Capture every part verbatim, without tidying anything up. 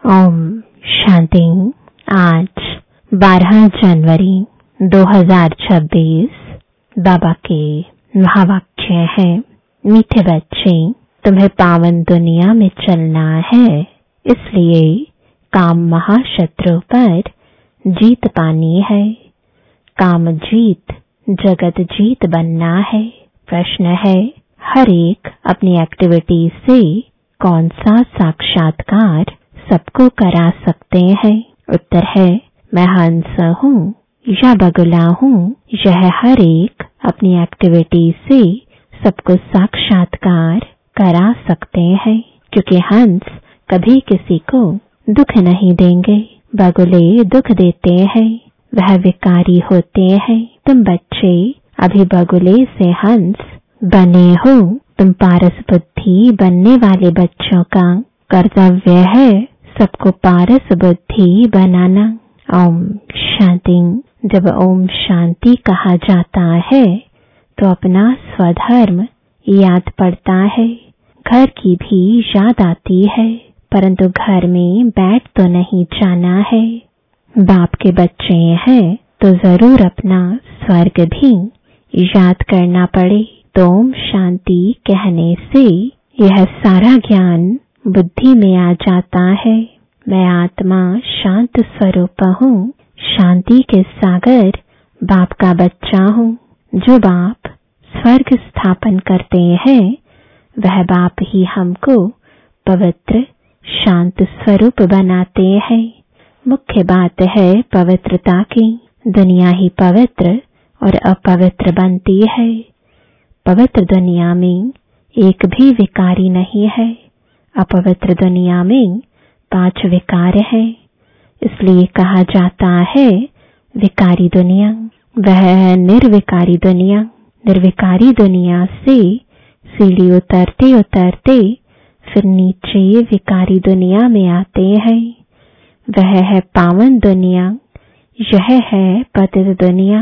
ओम शांति। आज बारह जनवरी दो हज़ार छब्बीस। बाबा के महावाक्य है, मीठे बच्चे, तुम्हें पावन दुनिया में चलना है, इसलिए काम महाशत्रु पर जीत पानी है। काम जीत जगत जीत बनना है। प्रश्न है, हर एक अपनी एक्टिविटी से कौन सा साक्षात्कार सबको करा सकते हैं? उत्तर है, मैं हंस हूँ या बगुला हूँ, यह हर एक अपनी एक्टिविटी से सबको साक्षात्कार करा सकते हैं, क्योंकि हंस कभी किसी को दुख नहीं देंगे। बगुले दुख देते हैं, वह विकारी होते हैं। तुम बच्चे अभी बगुले से हंस बने हो। तुम पारस बुद्धि बनने वाले बच्चों का कर्तव्य है सबको पारस बुद्धि बनाना। ओम शांति। जब ओम शांति कहा जाता है तो अपना स्वधर्म याद पड़ता है। घर की भी याद आती है, परंतु घर में बैठ तो नहीं जाना है। बाप के बच्चे हैं तो जरूर अपना स्वर्ग भी याद करना पड़े। तो ओम शांति कहने से यह सारा ज्ञान बुद्धि में आ जाता है। मैं आत्मा शांत स्वरूप हूँ, शांति के सागर बाप का बच्चा हूँ। जो बाप स्वर्ग स्थापन करते हैं वह बाप ही हमको पवित्र शांत स्वरूप बनाते हैं। मुख्य बात है पवित्रता की। दुनिया ही पवित्र और अपवित्र बनती है। पवित्र दुनिया में एक भी विकारी नहीं है। अपवित्र दुनिया में पांच विकार है, इसलिए कहा जाता है विकारी दुनिया। वह है निर्विकारी दुनिया। निर्विकारी दुनिया से सीढ़ी उतरते उतरते फिर नीचे विकारी दुनिया में आते हैं। वह है पावन दुनिया, यह है पतित दुनिया।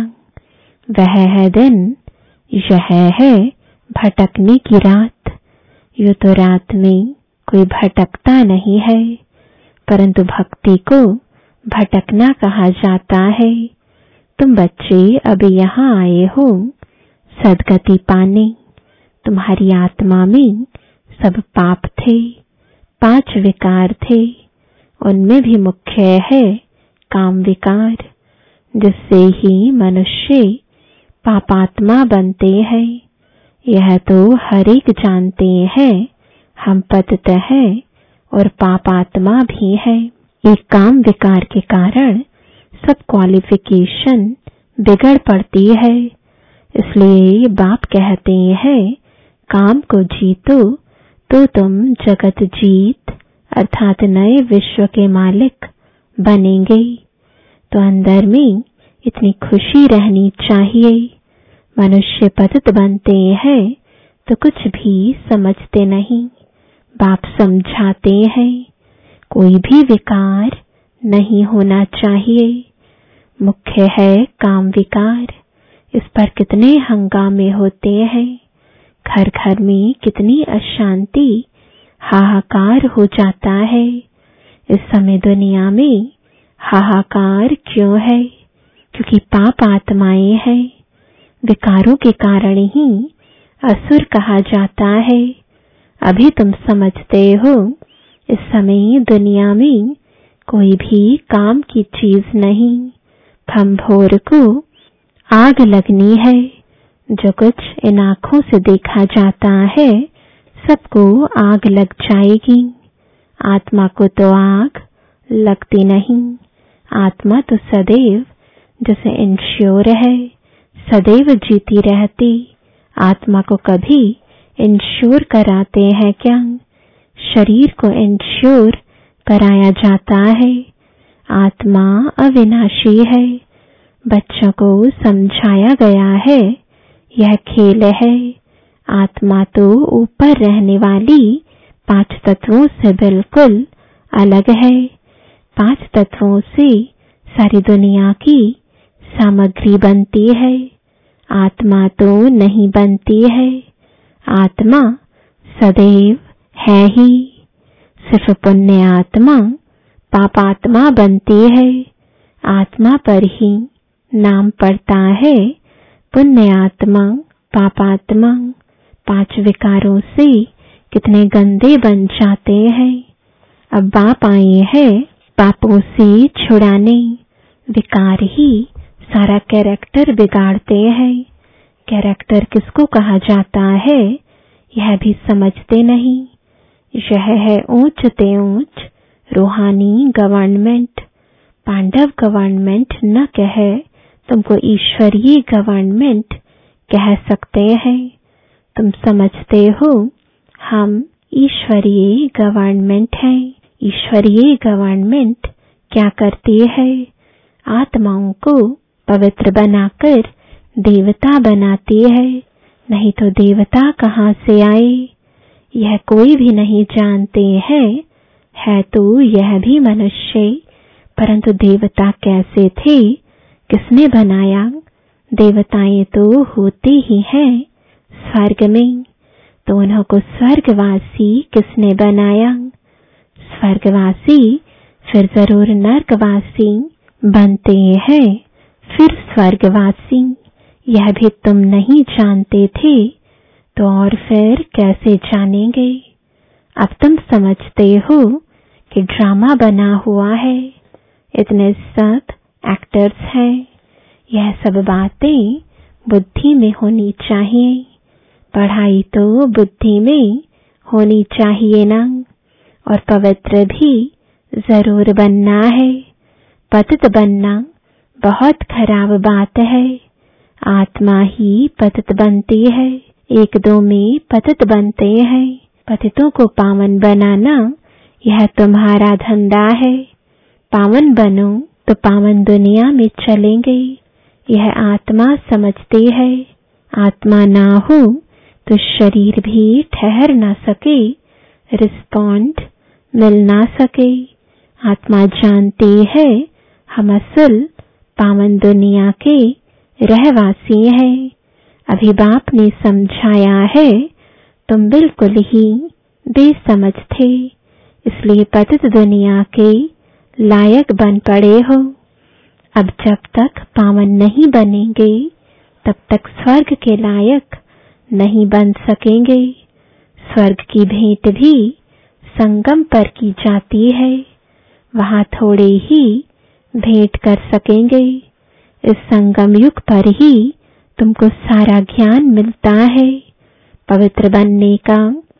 वह है दिन, यह है भटकने की रात। यूं तो रात में कोई भटकता नहीं है, परंतु भक्ति को भटकना कहा जाता है। तुम बच्चे अभी यहाँ आए हो सदगति पाने। तुम्हारी आत्मा में सब पाप थे, पांच विकार थे। उनमें भी मुख्य है काम विकार, जिससे ही मनुष्य पापात्मा बनते हैं। यह तो हर एक जानते हैं हम पतित हैं और पापात्मा भी है। एक काम विकार के कारण सब क्वालिफिकेशन बिगड़ पड़ती है। इसलिए बाप कहते हैं काम को जीतो तो तुम जगत जीत अर्थात नए विश्व के मालिक बनेंगे। तो अंदर में इतनी खुशी रहनी चाहिए। मनुष्य पतित बनते हैं तो कुछ भी समझते नहीं। बाप समझाते हैं कोई भी विकार नहीं होना चाहिए। मुख्य है काम विकार। इस पर कितने हंगामे होते हैं। घर घर में कितनी अशांति हाहाकार हो जाता है। इस समय दुनिया में हाहाकार क्यों है? क्योंकि पाप आत्माएं हैं। विकारों के कारण ही असुर कहा जाता है। अभी तुम समझते हो इस समय दुनिया में कोई भी काम की चीज नहीं। भंभोर को आग लगनी है। जो कुछ इन आंखों से देखा जाता है सबको आग लग जाएगी। आत्मा को तो आग लगती नहीं। आत्मा तो सदैव जैसे इंश्योर है, सदैव जीती रहती। आत्मा को कभी इंश्योर कराते हैं क्या? शरीर को इंश्योर कराया जाता है। आत्मा अविनाशी है। बच्चों को समझाया गया है यह खेल है। आत्मा तो ऊपर रहने वाली पांच तत्वों से बिल्कुल अलग है। पांच तत्वों से सारी दुनिया की सामग्री बनती है। आत्मा तो नहीं बनती है। आत्मा सदैव है ही। सिर्फ पुण्य आत्मा पापात्मा बनती है। आत्मा पर ही नाम पड़ता है। पुण्य आत्मा, पापात्मा, पांच विकारों से कितने गंदे बन जाते हैं। अब बाप आए हैं पापों से छुड़ाने। विकार ही सारा कैरेक्टर बिगाड़ते हैं। कैरेक्टर किसको कहा जाता है यह भी समझते नहीं। यह है ऊंच ते ऊंच रूहानी गवर्नमेंट। पांडव गवर्नमेंट न कहे, तुमको ईश्वरीय गवर्नमेंट कह सकते हैं। तुम समझते हो हम ईश्वरीय गवर्नमेंट है। ईश्वरीय गवर्नमेंट क्या करती है? आत्माओं को पवित्र बनाकर देवता बनाती है। नहीं तो देवता कहाँ से आए यह कोई भी नहीं जानते हैं। है तो यह भी मनुष्य, परंतु देवता कैसे थे, किसने बनाया? देवताएं तो होती ही हैं स्वर्ग में, तो उन्हों को स्वर्गवासी किसने बनाया? स्वर्गवासी फिर जरूर नरकवासी बनते हैं, फिर स्वर्गवासी। यह भी तुम नहीं जानते थे, तो और फिर कैसे जानेंगे? अब तुम समझते हो कि ड्रामा बना हुआ है, इतने सब एक्टर्स हैं। यह सब बातें बुद्धि में होनी चाहिए। पढ़ाई तो बुद्धि में होनी चाहिए ना। और पवित्र भी जरूर बनना है। पतित बनना बहुत खराब बात है। आत्मा ही पतित बनती है। एक दो में पतित बनते हैं। पतितों को पावन बनाना यह तुम्हारा धंधा है। पावन बनो तो पावन दुनिया में चलेंगे। यह आत्मा समझती है। आत्मा ना हो तो शरीर भी ठहर ना सके, रिस्पॉन्ड मिल ना सके। आत्मा जानती है हम असल पावन दुनिया के रहवासी हैं। अभी बाप ने समझाया है, तुम बिल्कुल ही बेसमझ थे, इसलिए पतित दुनिया के लायक बन पड़े हो। अब जब तक पावन नहीं बनेंगे तब तक स्वर्ग के लायक नहीं बन सकेंगे। स्वर्ग की भेंट भी संगम पर की जाती है, वहां थोड़े ही भेंट कर सकेंगे। इस संगम युग पर ही तुमको सारा ज्ञान मिलता है, पवित्र बनने का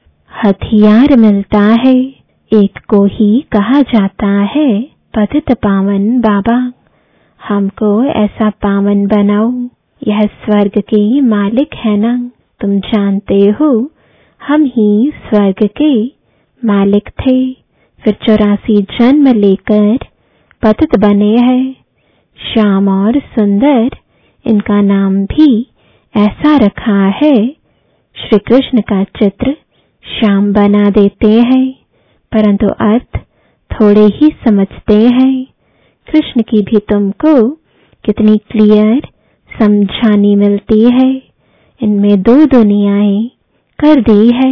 हथियार मिलता है। एक को ही कहा जाता है पतित पावन बाबा। हमको ऐसा पावन बनाओ। यह स्वर्ग के मालिक है ना, तुम जानते हो हम ही स्वर्ग के मालिक थे, फिर चौरासी जन्म लेकर पतित बने हैं। श्याम और सुंदर इनका नाम भी ऐसा रखा है। श्री कृष्ण का चित्र श्याम बना देते हैं, परंतु अर्थ थोड़े ही समझते हैं। कृष्ण की भी तुमको कितनी क्लियर समझानी मिलती है। इनमें दो दुनियाएं कर दी है।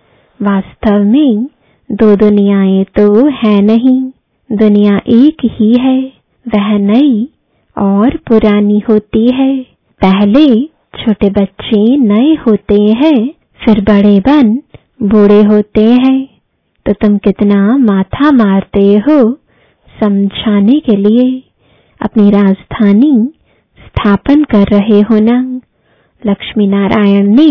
वास्तव में दो दुनियाएं तो है नहीं, दुनिया एक ही है। वह नई और पुरानी होती है। पहले छोटे बच्चे नए होते हैं, फिर बड़े बन बूढ़े होते हैं। तो तुम कितना माथा मारते हो समझाने के लिए। अपनी राजधानी स्थापन कर रहे हो ना। लक्ष्मी नारायण ने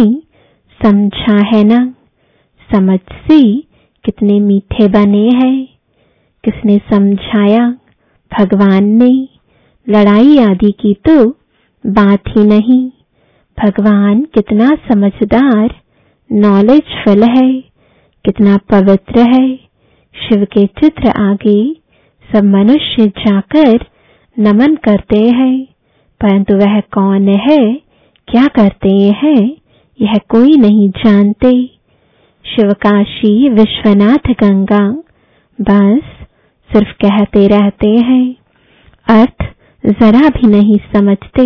समझा है ना। समझ से कितने मीठे बने हैं। किसने समझाया? भगवान ने। लड़ाई आदि की तो बात ही नहीं। भगवान कितना समझदार, नॉलेजफुल है, कितना पवित्र है। शिव के चित्र आगे सब मनुष्य जाकर नमन करते हैं, परंतु वह कौन है, क्या करते हैं, यह कोई नहीं जानते। शिवकाशी विश्वनाथ गंगा बस सिर्फ कहते रहते हैं, अर्थ जरा भी नहीं समझते।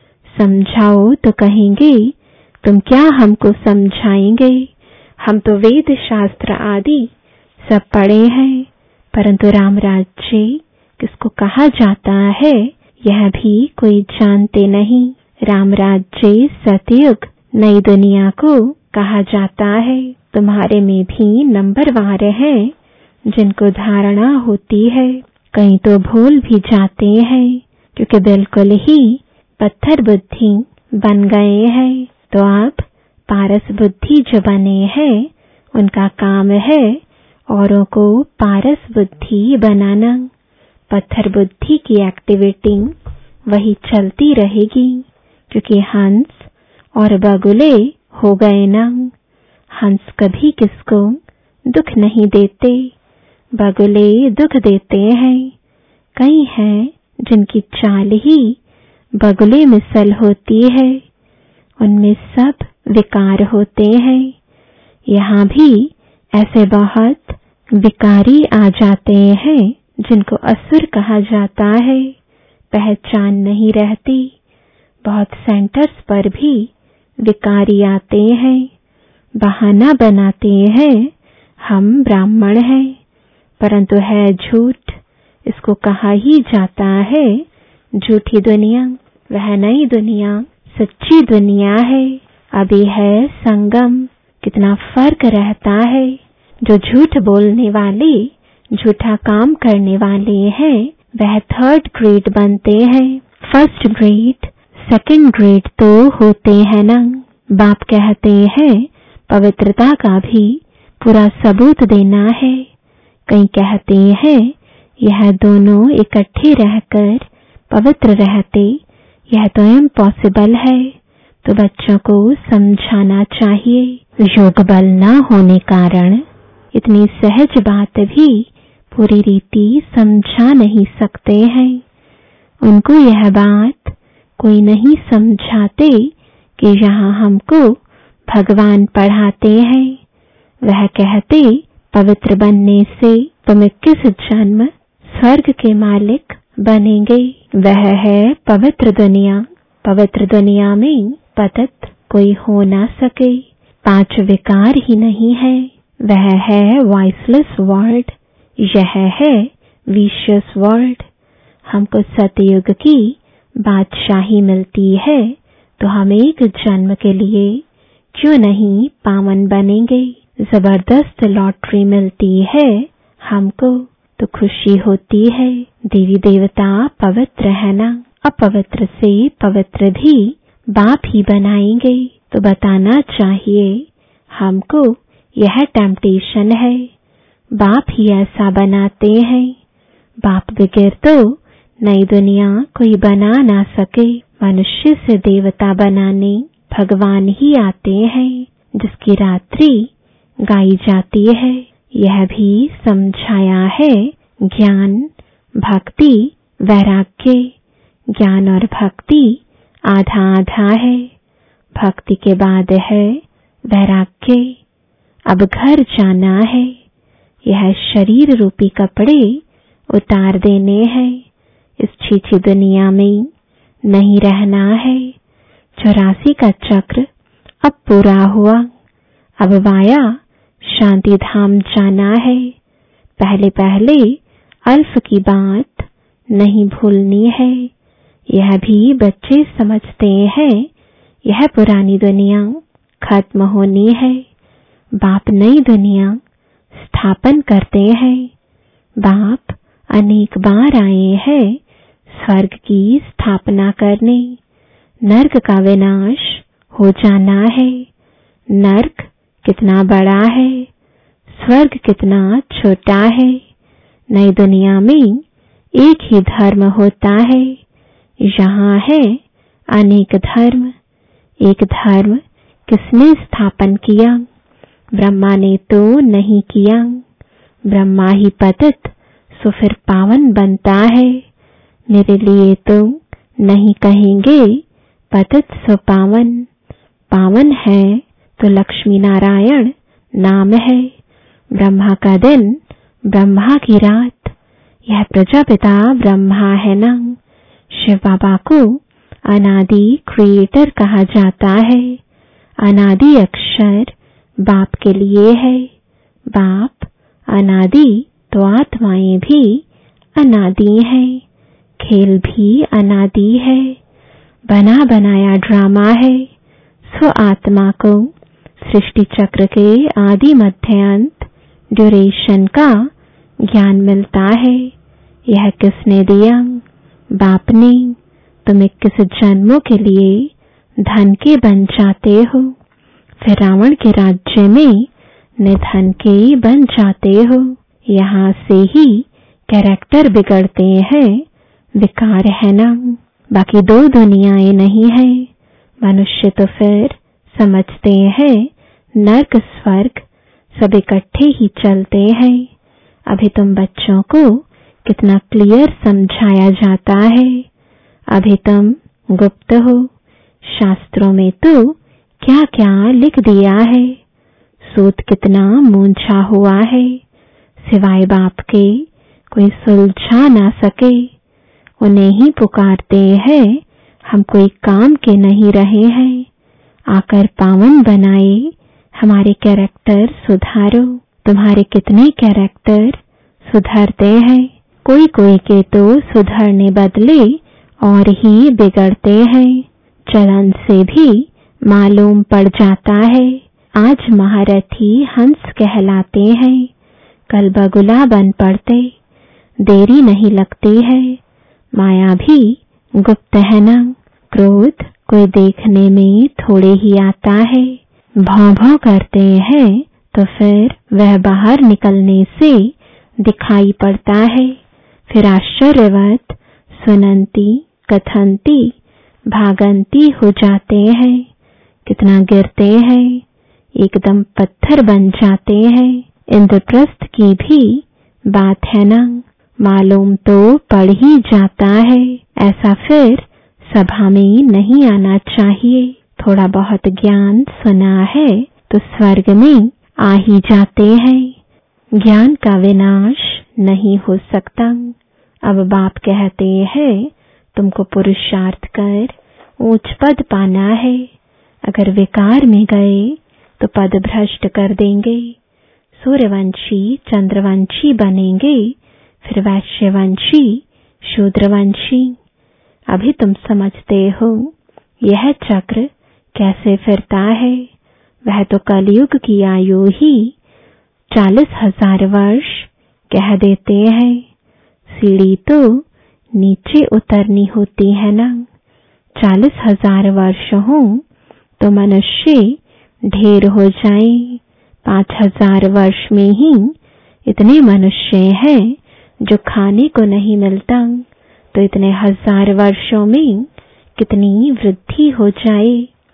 समझाओ तो कहेंगे तुम क्या हमको समझाएंगे, हम तो वेद शास्त्र आदि सब पढ़े हैं, परंतु राम राज्य किसको कहा जाता है यह भी कोई जानते नहीं। राम राज्य सतयुग नई दुनिया को कहा जाता है। तुम्हारे में भी नंबरवार हैं जिनको धारणा होती है, कहीं तो भूल भी जाते हैं क्योंकि बिल्कुल ही पत्थर बुद्धि बन गए हैं। तो आप पारस बुद्धि जो बने हैं उनका काम है औरों को पारस बुद्धि बनाना। पत्थर बुद्धि की एक्टिविटी वही चलती रहेगी क्योंकि हंस और बगुले हो गए ना। हंस कभी किसको दुख नहीं देते, बगुले दुख देते हैं। कई हैं जिनकी चाल ही बगुले मिसल होती है, उनमें सब विकार होते हैं। यहाँ भी ऐसे बहुत विकारी आ जाते हैं जिनको असुर कहा जाता है, पहचान नहीं रहती। बहुत सेंटर्स पर भी विकारी आते हैं, बहाना बनाते हैं हम ब्राह्मण हैं, परंतु है झूठ। इसको कहा ही जाता है झूठी दुनिया। वह नई दुनिया सच्ची दुनिया है। अभी है संगम। कितना फर्क रहता है। जो झूठ बोलने वाले, झूठा काम करने वाले हैं वह थर्ड ग्रेड बनते हैं। फर्स्ट ग्रेड सेकंड ग्रेड तो होते हैं ना। बाप कहते हैं पवित्रता का भी पूरा सबूत देना है। कई कहते हैं यह दोनों इकट्ठे रहकर पवित्र रहते, यह तो इम्पॉसिबल है। तो बच्चों को समझाना चाहिए। योग बल न होने कारण इतनी सहज बात भी पूरी रीति समझा नहीं सकते हैं। उनको यह बात कोई नहीं समझाते कि यहाँ हमको भगवान पढ़ाते हैं। वह कहते पवित्र बनने से तुम इक्कीस जन्म स्वर्ग के मालिक बनेंगे। वह है पवित्र दुनिया। पवित्र दुनिया में पतित कोई हो ना सके। पांच विकार ही नहीं है। वह है वॉइसलेस वर्ल्ड। यह है विशियस वर्ल्ड। हमको सतयुग की बादशाही मिलती है तो हम एक जन्म के लिए क्यों नहीं पावन बनेंगे। जबरदस्त लॉटरी मिलती है हमको तो खुशी होती है। देवी देवता पवित्र है ना। अपवित्र से पवित्र भी बाप ही बनाएंगे। तो बताना चाहिए हमको यह टेम्पटेशन है। बाप ही ऐसा बनाते हैं। बाप बगैर तो नई दुनिया कोई बना ना सके। मनुष्य से देवता बनाने भगवान ही आते हैं, जिसकी रात्रि गाई जाती है। यह भी समझाया है ज्ञान, भक्ति, वैराग्य। ज्ञान और भक्ति आधा आधा है। भक्ति के बाद है वैराग्य। अब घर जाना है। यह शरीर रूपी कपड़े उतार देने हैं। इस छीछी दुनिया में नहीं रहना है। चौरासी का चक्र अब पूरा हुआ। अब वाया शांति धाम जाना है। पहले पहले अल्फ की बात नहीं भूलनी है। यह भी बच्चे समझते हैं। यह पुरानी दुनिया खत्म होनी है। बाप नई दुनिया स्थापन करते हैं। बाप अनेक बार आए हैं स्वर्ग की स्थापना करने। नर्क का विनाश हो जाना है। नर्क कितना बड़ा है, स्वर्ग कितना छोटा है। नई दुनिया में एक ही धर्म होता है। यहाँ है अनेक धर्म। एक धर्म किसने स्थापन किया? ब्रह्मा ने तो नहीं किया। ब्रह्मा ही पतित सो फिर पावन बनता है। मेरे लिए तो नहीं कहेंगे पतित सो पावन। पावन है तो लक्ष्मी नारायण नाम है। ब्रह्मा का दिन, ब्रह्मा की रात। यह प्रजापिता ब्रह्मा है ना। शिव बाबा को अनादि क्रिएटर कहा जाता है। अनादि अक्षर बाप के लिए है। बाप अनादि तो आत्माएं भी अनादि है, खेल भी अनादि है, बना बनाया ड्रामा है। स्व आत्मा को सृष्टि चक्र के आदि मध्य अंत ड्यूरेशन का ज्ञान मिलता है। यह किसने दिया? बाप ने। तुम इक्कीस जन्मों के लिए धन के बन जाते हो, फिर रावण के राज्य में निधन के बन जाते हो। यहाँ से ही कैरेक्टर बिगड़ते हैं, विकार है ना। बाकी दो दुनियाएं नहीं है। मनुष्य तो फिर समझते हैं नर्क स्वर्ग सब इकट्ठे ही चलते हैं। अभी तुम बच्चों को कितना क्लियर समझाया जाता है। अभी तुम गुप्त हो। शास्त्रों में तो क्या क्या लिख दिया है। सूत कितना मूंझा हुआ है, सिवाय बाप के कोई सुलझा ना सके। उन्हें ही पुकारते हैं, हम कोई काम के नहीं रहे हैं। आकर पावन बनाए, हमारे कैरेक्टर सुधारो। तुम्हारे कितने कैरेक्टर सुधरते हैं। कोई कोई के तो सुधरने बदले और ही बिगड़ते हैं। चलन से भी मालूम पड़ जाता है। आज महारथी हंस कहलाते हैं, कल बगुला बन पड़ते। देरी नहीं लगती है। माया भी गुप्त है ना। क्रोध कोई देखने में थोड़े ही आता है। भौं भौं करते हैं तो फिर वह बाहर निकलने से दिखाई पड़ता है। फिर आश्चर्यवत सुनंती कथंती भागंती हो जाते हैं। कितना गिरते हैं, एकदम पत्थर बन जाते हैं। इंद्रप्रस्थ की भी बात है ना। मालूम तो पड़ ही जाता है। ऐसा फिर सभा में नहीं आना चाहिए। थोड़ा बहुत ज्ञान सुना है तो स्वर्ग में आ ही जाते हैं। ज्ञान का विनाश नहीं हो सकता। अब बाप कहते हैं तुमको पुरुषार्थ कर ऊंच पद पाना है। अगर विकार में गए तो पद भ्रष्ट कर देंगे। सूर्यवंशी चंद्रवंशी बनेंगे, फिर वैश्यवंशी शूद्रवंशी। अभी तुम समझते हो यह चक्र कैसे फिरता है। वह तो कलयुग की आयु ही चालीस हजार वर्ष कह देते हैं। सीढ़ी तो नीचे उतरनी होती है ना। चालीस हजार वर्ष हो तो मनुष्य ढेर हो जाए। पांच हजार वर्ष में ही इतने मनुष्य हैं जो खाने को नहीं मिलता, तो इतने हजार वर्षों में कितनी वृद्धि हो जाए।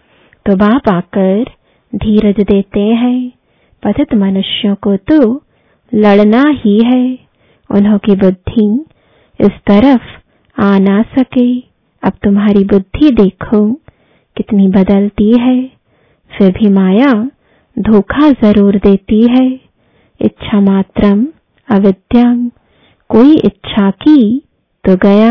तो बाप आकर धीरज देते हैं। पतित मनुष्यों को तो लड़ना ही है। उन्हों की बुद्धि इस तरफ आ ना सके। अब तुम्हारी बुद्धि देखो कितनी बदलती है। फिर भी माया धोखा जरूर देती है। इच्छा मात्रम अविद्याम। कोई इच्छा की तो गया,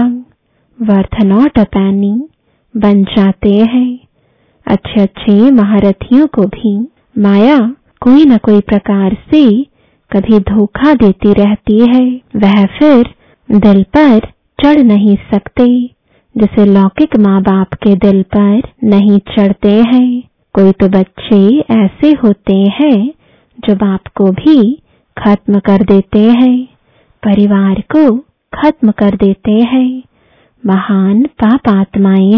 वर्थ नॉट अ पैनी बन जाते हैं। अच्छे अच्छे महारथियों को भी माया कोई न कोई प्रकार से कभी धोखा देती रहती है। वह फिर दिल पर चढ़ नहीं सकते, जैसे लौकिक माँ बाप के दिल पर नहीं चढ़ते हैं। कोई तो बच्चे ऐसे होते हैं जो बाप को भी खत्म कर देते हैं, परिवार को खत्म कर देते हैं। महान पाप आत्माएं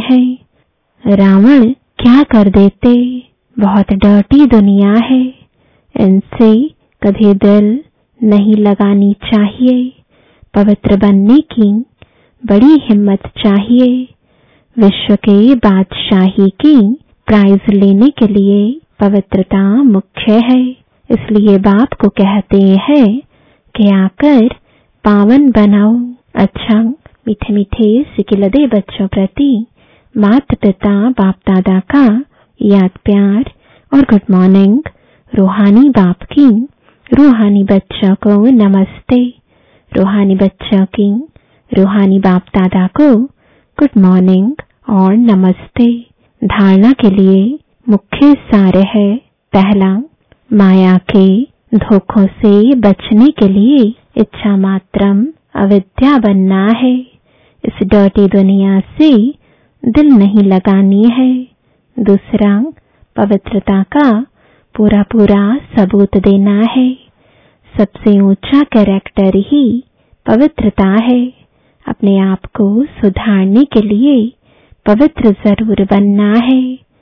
हैं। रावण क्या कर देते। बहुत डर्टी दुनिया है। इनसे कभी दिल नहीं लगानी चाहिए। पवित्र बनने की बड़ी हिम्मत चाहिए। विश्व के बादशाही की प्राइज लेने के लिए पवित्रता मुख्य है। इसलिए बाप को कहते हैं कि आकर पावन बनाओ। अच्छा, मीठे मीठे सिकिलदे बच्चों प्रति माता पिता बाप दादा का याद प्यार और गुड मॉर्निंग। रूहानी बाप की रूहानी बच्चों को नमस्ते। रूहानी बच्चों की रूहानी बाप दादा को गुड मॉर्निंग और नमस्ते। धारणा के लिए मुख्य सार है। पहला, माया के धोखों से बचने के लिए इच्छा मात्रम अविद्या बनना है। इस डर्टी दुनिया से दिल नहीं लगानी है। दूसरा, पवित्रता का पूरा पूरा सबूत देना है। सबसे ऊंचा कैरेक्टर ही पवित्रता है। अपने आप को सुधारने के लिए पवित्र जरूर बनना है।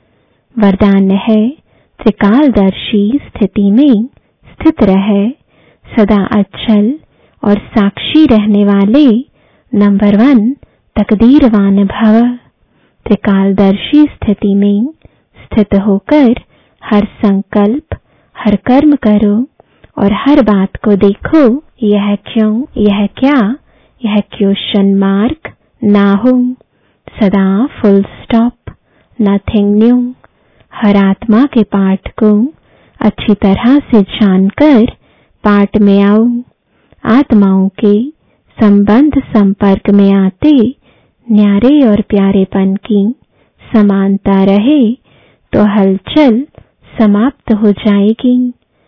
वरदान है, त्रिकालदर्शी स्थिति में स्थित रहे, सदा अचल और साक्षी रहने वाले नंबर वन तकदीरवान भव। त्रिकालदर्शी स्थिति में स्थित होकर हर संकल्प, हर कर्म करो और हर बात को देखो, यह क्यों, यह क्या, यह क्वेश्चन मार्क ना हो। सदा फुल स्टॉप, नथिंग न्यू। हर आत्मा के पाठ को अच्छी तरह से जानकर पाठ में आओ। आत्माओं के संबंध संपर्क में आते न्यारे और प्यारेपन की समानता रहे तो हलचल समाप्त हो जाएगी।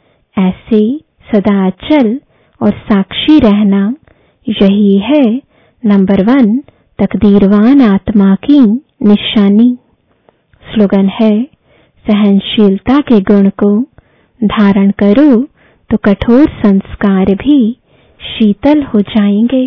ऐसे सदा अचल और साक्षी रहना, यही है नंबर वन तकदीरवान आत्मा की निशानी। स्लोगन है, सहनशीलता के गुण को धारण करो तो कठोर संस्कार भी शीतल हो जाएंगे।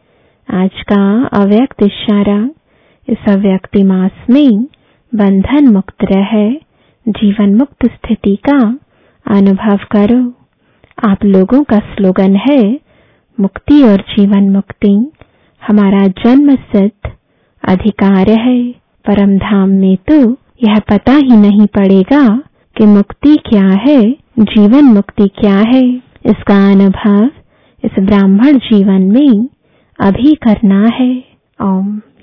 आज का अव्यक्त इशारा, इस अव्यक्ति मास में बंधन मुक्त रहे, जीवन मुक्त स्थिति का अनुभव करो। आप लोगों का स्लोगन है, मुक्ति और जीवन मुक्ति हमारा जन्म सिद्ध अधिकार है। परम धाम में तो यह पता ही नहीं पड़ेगा कि मुक्ति क्या है, जीवन मुक्ति क्या है। इसका अनुभव इस ब्राह्मण जीवन में अभी करना है। ओम।